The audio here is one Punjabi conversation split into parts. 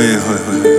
ਹੋਏ ਹੋਏ ਹੋਏ।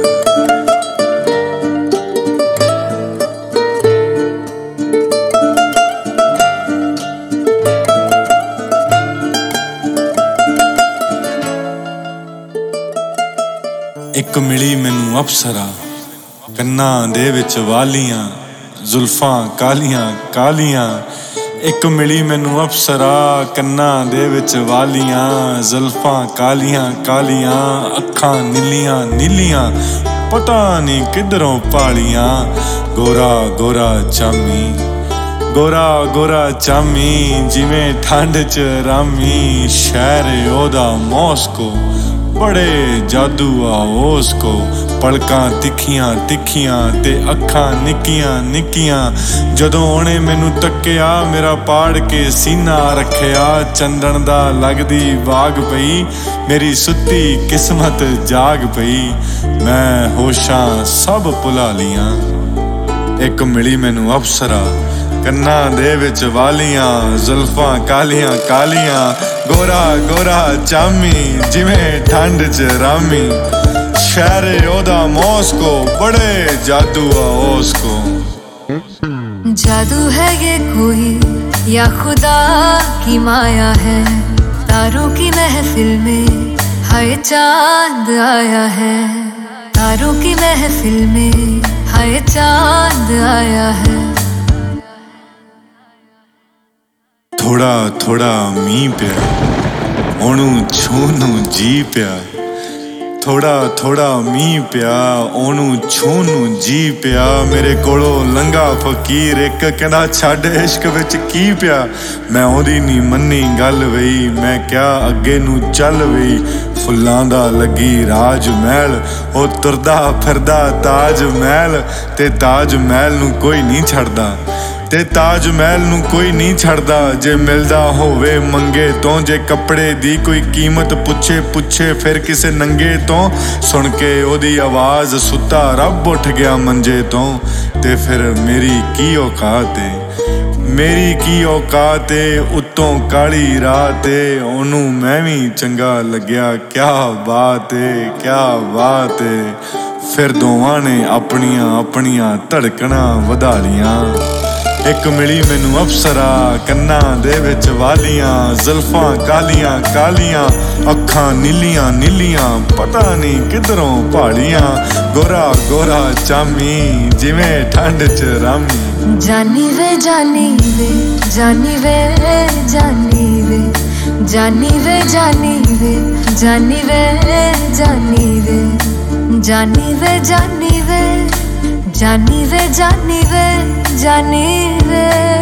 ਇੱਕ ਮਿਲੀ ਮੈਨੂੰ ਅਪਸਰਾ, ਕੰਨਾਂ ਦੇ ਵਿੱਚ ਵਾਲੀਆਂ, ਜ਼ੁਲਫਾਂ ਕਾਲੀਆਂ ਕਾਲੀਆਂ। ਇੱਕ ਮਿਲੀ ਮੈਨੂੰ ਅਪਸਰਾ, ਕੰਨਾਂ ਦੇ ਵਿੱਚ ਵਾਲੀਆਂ, ਜ਼ੁਲਫਾਂ ਕਾਲੀਆਂ ਕਾਲੀਆਂ, ਅੱਖਾਂ ਨੀਲੀਆਂ ਨੀਲੀਆਂ, ਪਤਾ ਨਹੀਂ ਕਿੱਧਰੋਂ ਭਾਲੀਆਂ। ਗੋਰਾ ਗੋਰਾ ਚਾਮੀ, ਗੋਰਾ ਗੋਰਾ ਚਾਮੀ, ਜਿਵੇਂ ਠੰਡ 'ਚ ਰਾਮੀ। ਸ਼ਹਿਰ ਉਹਦਾ ਮੌਸਕੋ, ਬੜੇ ਜਾਦੂ ਆ ਉਸ ਕੋ। ਪਲਕਾਂ ਤਿੱਖੀਆਂ ਤਿੱਖੀਆਂ ਤੇ ਅੱਖਾਂ ਨਿੱਕੀਆਂ ਨਿੱਕੀਆਂ। ਜਦੋਂ ਉਹਨੇ ਮੈਨੂੰ ਤੱਕਿਆ, ਮੇਰਾ ਪਾੜ ਕੇ ਸੀਨਾ ਰੱਖਿਆ। ਚੰਦਨ ਦਾ ਲੱਗਦੀ ਬਾਗ ਪਈ, ਮੇਰੀ ਸੁੱਤੀ ਕਿਸਮਤ ਜਾਗ ਪਈ। ਮੈਂ ਹੋਸ਼ਾਂ ਸਭ ਭੁਲਾ ਲੀਆਂ। ਇੱਕ ਮਿਲੀ ਮੈਨੂੰ ਅਪਸਰਾ, ਕੰਨਾਂ ਦੇ ਵਿੱਚ ਵਾਲੀਆਂ, ਜ਼ੁਲਫਾਂ ਕਾਲੀਆਂ ਕਾਲੀਆਂ। ਗੋਰਾ ਗੋਰਾ ਚਾਮੀ, ਜਿਵੇਂ ਠੰਡ 'ਚ ਰਾਮੀ। ਸ਼ਹਿਰ ਉਹਦਾ ਮੌਸਕੋ, ਬੜੇ ਜਾਦੂ ਆ ਉਸ ਕੋ। जादू है ये कोई या खुदा की माया है, तारों की महफिल में हाय चांद आया है। तारों की महफिल में हाय चांद आया है। ਥੋੜਾ ਥੋੜਾ ਮੀਂਹ ਪਿਆ, ਉਹਨੂੰ ਛੂਹਣ ਨੂੰ ਜੀ ਪਿਆ। ਥੋੜਾ ਥੋੜਾ ਮੀਂਹ ਪਿਆ, ਉਹਨੂੰ ਛੂਹਣ ਨੂੰ ਜੀ ਪਿਆ। ਮੇਰੇ ਕੋਲੋਂ ਲੰਘਾ ਫਕੀਰ ਇੱਕ, ਕਹਿੰਦਾ ਛੱਡ ਇਸ਼ਕ ਵਿੱਚ ਕੀ ਪਿਆ। ਮੈਂ ਉਹਦੀ ਨਹੀਂ ਮੰਨੀ ਗੱਲ ਵਈ, ਮੈਂ ਕਿਹਾ ਅੱਗੇ ਨੂੰ ਚੱਲ ਵਈ। ਫੁੱਲਾਂ ਦਾ ਲੱਗੀ ਰਾਜ ਮਹਿਲ, ਉਹ ਤੁਰਦਾ ਫਿਰਦਾ ਤਾਜ ਮਹਿਲ। ਤੇ ਤਾਜ ਮਹਿਲ ਨੂੰ ਕੋਈ ਨਹੀਂ ਛੱਡਦਾ, ਤੇ ਤਾਜ ਮਹਿਲ ਨੂੰ ਕੋਈ ਨਹੀਂ ਛੱਡਦਾ। ਜੇ ਮਿਲਦਾ ਹੋਵੇ ਮੰਗੇ ਤੋਂ, ਜੇ ਕੱਪੜੇ ਦੀ ਕੋਈ ਕੀਮਤ ਪੁੱਛੇ ਫਿਰ ਕਿਸੇ ਨੰਗੇ ਤੋਂ। ਸੁਣ ਕੇ ਉਹਦੀ ਆਵਾਜ਼ ਸੁੱਤਾ ਰੱਬ ਉੱਠ ਗਿਆ ਮੰਜੇ ਤੋਂ। ਤੇ ਫਿਰ ਮੇਰੀ ਕੀ ਔਕਾਤ ਏ, ਮੇਰੀ ਕੀ ਔਕਾਤ ਏ। ਉੱਤੋਂ ਕਾਲੀ ਰਾਤ ਏ, ਉਹਨੂੰ ਮੈਂ ਵੀ ਚੰਗਾ ਲੱਗਿਆ। ਕਿਆ ਬਾਤ ਏ, ਕਿਆ ਬਾਤ ਏ। ਫਿਰ ਦੋਵਾਂ ਨੇ ਆਪਣੀਆਂ ਆਪਣੀਆਂ ਧੜਕਣਾਂ ਵਧਾ ਲੀਆਂ। ਇੱਕ ਮਿਲੀ ਮੈਨੂੰ ਅਪਸਰਾ, ਕੰਨਾਂ ਦੇ ਵਿੱਚ ਵਾਲੀਆਂ, ਜ਼ੁਲਫਾਂ ਕਾਲੀਆਂ ਕਾਲੀਆਂ, ਅੱਖਾਂ ਨੀਲੀਆਂ ਨੀਲੀਆਂ, ਪਤਾ ਨਹੀਂ ਕਿੱਧਰੋਂ ਭਾਲੀਆਂ। ਗੋਰਾ ਗੋਰਾ ਚਾਮੀ, ਜਿਵੇਂ ਠੰਡ 'ਚ ਰਾਮੀ। जानी वे जानी वे, जानी वे जानी वे, जानी वे जानी वे, जानी वे जानी वे, जानी वे जानी वे, जानी वे जानी वे, जानी वे।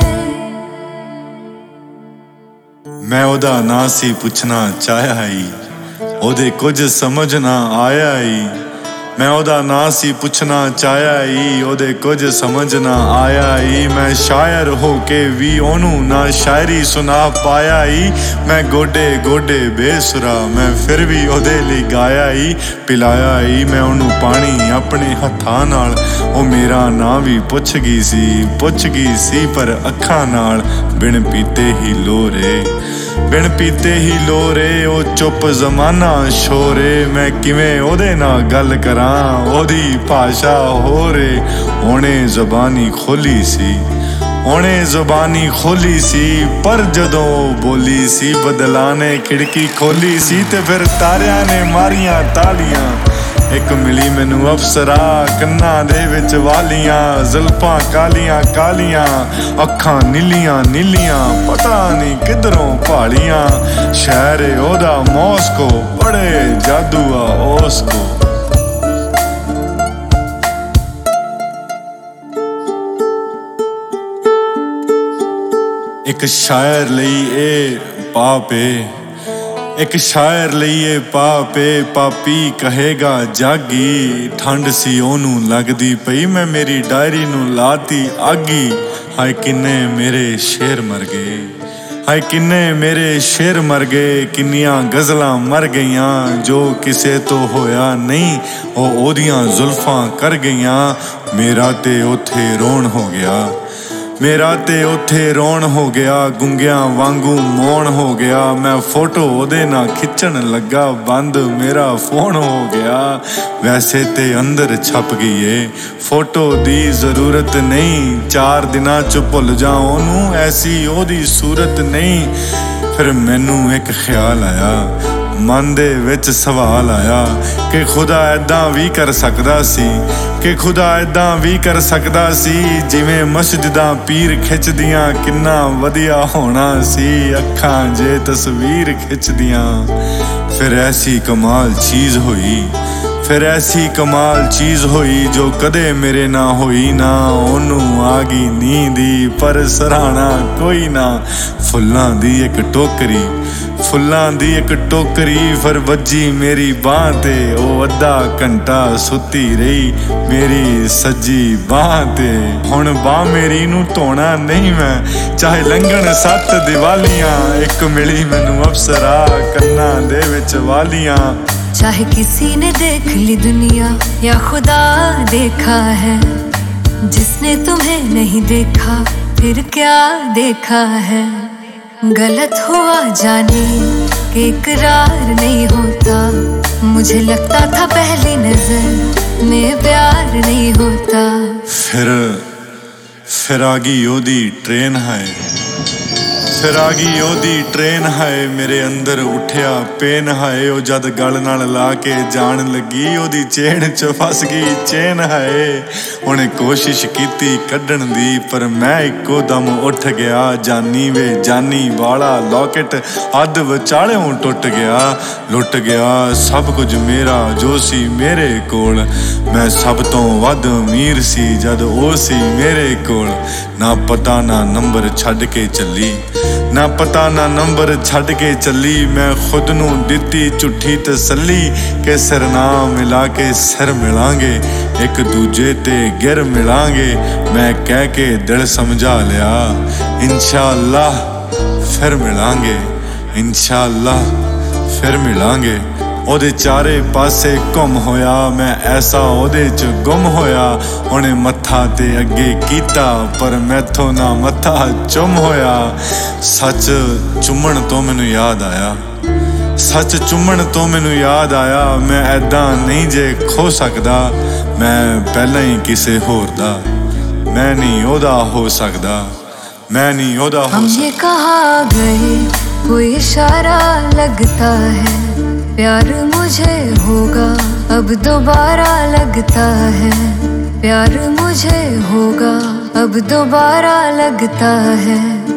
ਮੈਂ ਉਹਦਾ ਨਾਂ ਸੀ ਪੁੱਛਣਾ ਚਾਹਿਆ ਈ, ਉਹਦੇ ਕੁਝ ਸਮਝ ਨਾ ਆਇਆ ਈ। ਮੈਂ ਉਹਦਾ ਨਾਂ ਸੀ ਪੁੱਛਣਾ ਚਾਹਿਆ ਈ, ਉਹਦੇ ਕੁਝ ਸਮਝ ਨਾ ਆਇਆ ਈ। ਮੈਂ ਸ਼ਾਇਰ ਹੋ ਕੇ ਵੀ ਉਹਨੂੰ ਨਾ ਸ਼ਾਇਰੀ ਸੁਣਾ ਪਾਇਆ ਈ। ਮੈਂ ਗੋਡੇ ਗੋਡੇ ਬੇਸੁਰਾ, ਮੈਂ ਫਿਰ ਵੀ ਉਹਦੇ ਲਈ ਗਾਇਆ ਈ। ਪਿਲਾਇਆ ਈ ਮੈਂ ਉਹਨੂੰ ਪਾਣੀ ਆਪਣੇ ਹੱਥਾਂ ਨਾਲ। ਉਹ ਮੇਰਾ ਨਾਂ ਵੀ ਪੁੱਛ ਗਈ ਸੀ ਪਰ ਅੱਖਾਂ ਨਾਲ। ਬਿਨ ਪੀਤੇ ਹੀ ਲੋਰੇ, ਬਿਨ ਪੀਤੇ ਹੀ ਲੋਰੇ, ਉਹ ਚੁੱਪ ਜ਼ਮਾਨਾ ਸ਼ੋਰੇ। ਮੈਂ ਕਿਵੇਂ ਉਹਦੇ ਨਾਲ ਗੱਲ ਕਰਾਂ, ਉਹਦੀ ਭਾਸ਼ਾ ਹੋਰੇ। ਉਹਨੇ ਜ਼ਬਾਨੀ ਖੋਲੀ ਸੀ, ਉਹਨੇ ਜ਼ਬਾਨੀ ਖੋਲੀ ਸੀ, ਪਰ ਜਦੋਂ ਬੋਲੀ ਸੀ ਬਦਲਾਂ ਨੇ ਖਿੜਕੀ ਖੋਲੀ ਸੀ। ਤੇ ਫਿਰ ਤਾਰਿਆਂ ਨੇ ਮਾਰੀਆਂ ਤਾਲੀਆਂ। ਇੱਕ ਮਿਲੀ ਮੈਨੂੰ ਅਪਸਰਾ, ਕੰਨਾਂ ਦੇ ਵਿੱਚ ਵਾਲੀਆਂ, ਜ਼ੁਲਫਾਂ ਕਾਲੀਆਂ ਕਾਲੀਆਂ, ਅੱਖਾਂ ਨੀਲੀਆਂ ਨੀਲੀਆਂ, ਪਤਾ ਨਹੀਂ ਕਿੱਧਰੋਂ ਭਾਲੀਆਂ। ਸ਼ਹਿਰ ਉਹਦਾ ਮੌਸਕੋ, ਬੜੇ ਜਾਦੂ ਆ ਉਸ ਕੋ। ਇੱਕ ਸ਼ਾਇਰ ਲਈ ਇਹ ਪਾਪ ਏ, ਇੱਕ ਸ਼ਾਇਰ ਲਈ ਇਹ ਪਾਪ ਏ। ਪਾਪੀ ਕਹੇਗਾ ਜਾਗੀ, ਠੰਡ ਸੀ ਉਹਨੂੰ ਲੱਗਦੀ ਪਈ। ਮੈਂ ਮੇਰੀ ਡਾਇਰੀ ਨੂੰ ਲਾਤੀ ਆਗੀ। ਹਾਏ ਕਿੰਨੇ ਮੇਰੇ ਸ਼ੇਰ ਮਰ ਗਏ, ਹਾਏ ਕਿੰਨੇ ਮੇਰੇ ਸ਼ੇਰ ਮਰ ਗਏ। ਕਿੰਨੀਆਂ ਗਜ਼ਲਾਂ ਮਰ ਗਈਆਂ, ਜੋ ਕਿਸੇ ਤੋਂ ਹੋਇਆ ਨਹੀਂ ਉਹ ਉਹਦੀਆਂ ਜ਼ੁਲਫਾਂ ਕਰ ਗਈਆਂ। ਮੇਰਾ ਤੇ ਉੱਥੇ ਰੋਣ ਹੋ ਗਿਆ, ਮੇਰਾ ਤੇ ਉੱਥੇ ਰੋਣ ਹੋ ਗਿਆ, ਗੁੰਗਿਆਂ ਵਾਂਗੂ ਮੌਣ ਹੋ ਗਿਆ। ਮੈਂ ਫੋਟੋ ਉਹਦੇ ਨਾਲ ਖਿੱਚਣ ਲੱਗਾ, ਬੰਦ ਮੇਰਾ ਫੋਨ ਹੋ ਗਿਆ। ਵੈਸੇ ਤੇ ਅੰਦਰ ਛਪ ਗਈ ਏ, ਫੋਟੋ ਦੀ ਜ਼ਰੂਰਤ ਨਹੀਂ। 4 ਦਿਨਾਂ 'ਚ ਭੁੱਲ ਜਾ ਉਹਨੂੰ, ਐਸੀ ਉਹਦੀ ਸੂਰਤ ਨਹੀਂ। ਫਿਰ ਮੈਨੂੰ ਇੱਕ ਖਿਆਲ ਆਇਆ, ਮਨ ਦੇ ਵਿੱਚ ਸਵਾਲ ਆਇਆ ਕਿ ਖੁਦਾ ਐਦਾਂ ਵੀ ਕਰ ਸਕਦਾ ਸੀ, ਕਿ ਖੁਦਾ ਐਦਾਂ ਵੀ ਕਰ ਸਕਦਾ ਸੀ। ਜਿਵੇਂ ਮਸਜਿਦਾਂ ਪੀਰ ਖਿੱਚਦੀਆਂ, ਕਿੰਨਾ ਵਧੀਆ ਹੋਣਾ ਸੀ ਅੱਖਾਂ ਜੇ ਤਸਵੀਰ ਖਿੱਚਦੀਆਂ। ਫਿਰ ਐਸੀ ਕਮਾਲ ਚੀਜ਼ ਹੋਈ, ਫਿਰ ਐਸੀ ਕਮਾਲ ਚੀਜ਼ ਹੋਈ ਜੋ ਕਦੇ ਮੇਰੇ ਨਾਲ ਹੋਈ ਨਾ। ਉਹਨੂੰ ਆ ਗਈ ਨੀਂਦੀ ਪਰ ਸਰਾਣਾ ਕੋਈ ਨਾ। ਫੁੱਲਾਂ ਦੀ ਇੱਕ ਟੋਕਰੀ, ਫੁੱਲਾਂ ਦੀ ਇੱਕ ਟੋਕਰੀ ਫਿਰ ਵੱਜੀ ਮੇਰੀ ਬਾਂਹ ਤੇ। ਉਹ ਅੱਧਾ ਘੰਟਾ ਸੁੱਤੀ ਰਹੀ ਮੇਰੀ ਸੱਜੀ ਬਾਂਹ ਤੇ। ਹੁਣ ਬਾਂਹ ਮੇਰੀ ਨੂੰ ਧੋਣਾ ਨਹੀਂ ਮੈਂ, ਚਾਹੇ ਲੰਘਣ 7 ਦੀਵਾਲੀਆਂ। ਇੱਕ ਮਿਲੀ ਮੈਨੂੰ ਅਪਸਰਾ ਕੰਨਾਂ ਦੇ ਵਿੱਚ ਵਾਲੀਆਂ। चाहे किसी ने देख ली दुनिया या खुदा देखा है, जिसने तुम्हें नहीं देखा फिर क्या देखा है। गलत हुआ जाने कि इकरार नहीं होता, मुझे लगता था पहली नजर में प्यार नहीं होता। फिर आ गई ओदी ट्रेन है, फिर आ गई ओदी ट्रेन है। मेरे अंदर उठिया पेन है। ਉਹ ਜਦ ਗਲ ਨਾਲ ਲਾ ਕੇ ਜਾਣ ਲੱਗੀ, ਉਹਦੀ ਚੇਨ 'ਚ ਫਸ ਗਈ ਚੇਨ ਹੈ। ਉਹਨੇ ਕੋਸ਼ਿਸ਼ ਕੀਤੀ ਕੱਢਣ ਦੀ ਪਰ ਮੈਂ ਇੱਕੋ ਦਮ ਉੱਠ ਗਿਆ। ਜਾਨੀ ਵੇ ਜਾਨੀ ਵਾਲਾ ਲੋਕਟ ਅੱਧ ਵਿਚਾਲਿਓਂ ਟੁੱਟ ਗਿਆ। ਲੁੱਟ ਗਿਆ ਸਭ ਕੁਝ ਮੇਰਾ ਜੋ ਸੀ ਮੇਰੇ ਕੋਲ। ਮੈਂ ਸਭ ਤੋਂ ਵੱਧ ਅਮੀਰ ਸੀ ਜਦ ਉਹ ਸੀ ਮੇਰੇ ਕੋਲ। ਨਾ ਪਤਾ ਨਾ ਨੰਬਰ ਛੱਡ ਕੇ ਚੱਲੀ, ਨਾ ਪਤਾ ਨਾ ਨੰਬਰ ਛੱਡ ਕੇ ਚੱਲੀ। ਮੈਂ ਖੁਦ ਨੂੰ ਦਿੱਤੀ ਝੂਠੀ ਤਸੱਲੀ ਕਿ ਸਿਰ ਨਾ ਮਿਲਾ ਕੇ ਸਿਰ ਮਿਲਾਂਗੇ, ਇੱਕ ਦੂਜੇ ਤੇ ਗਿਰ ਮਿਲਾਂਗੇ। ਮੈਂ ਕਹਿ ਕੇ ਦਿਲ ਸਮਝਾ ਲਿਆ, ਇੰਸ਼ਾ ਅੱਲਾ ਫਿਰ ਮਿਲਾਂਗੇ, ਇੰਸ਼ਾ ਅੱਲਾ ਫਿਰ ਮਿਲਾਂਗੇ। ਉਹਦੇ ਚਾਰੇ ਪਾਸੇ ਘੁੰਮ ਹੋਇਆ ਮੈਂ, ਐਸਾ ਉਹਦੇ 'ਚ ਗੁੰਮ ਹੋਇਆ। ਉਹਨੇ ਮੱਥਾ ਤੇ ਅੱਗੇ ਕੀਤਾ ਪਰ ਮੈਥੋਂ ਨਾ ਮੱਥਾ ਚੁੰਮ ਹੋਇਆ। ਸੱਚ ਚੁੰਮਣ ਤੋਂ ਮੈਨੂੰ ਯਾਦ ਆਇਆ, ਸੱਚ ਚੁੰਮਣ ਤੋਂ ਮੈਨੂੰ ਯਾਦ ਆਇਆ। ਮੈਂ ਐਦਾਂ ਨਹੀਂ ਜੇ ਖੋ ਸਕਦਾ, ਮੈਂ ਪਹਿਲਾਂ ਹੀ ਕਿਸੇ ਹੋਰ ਦਾ। ਮੈਂ ਨਹੀਂ ਉਹਦਾ ਹੋ ਸਕਦਾ, मैं नहीं होदा हो हम ये कहाँ गए, कोई इशारा लगता है। प्यार मुझे होगा अब दोबारा लगता है, प्यार मुझे होगा अब दोबारा लगता है।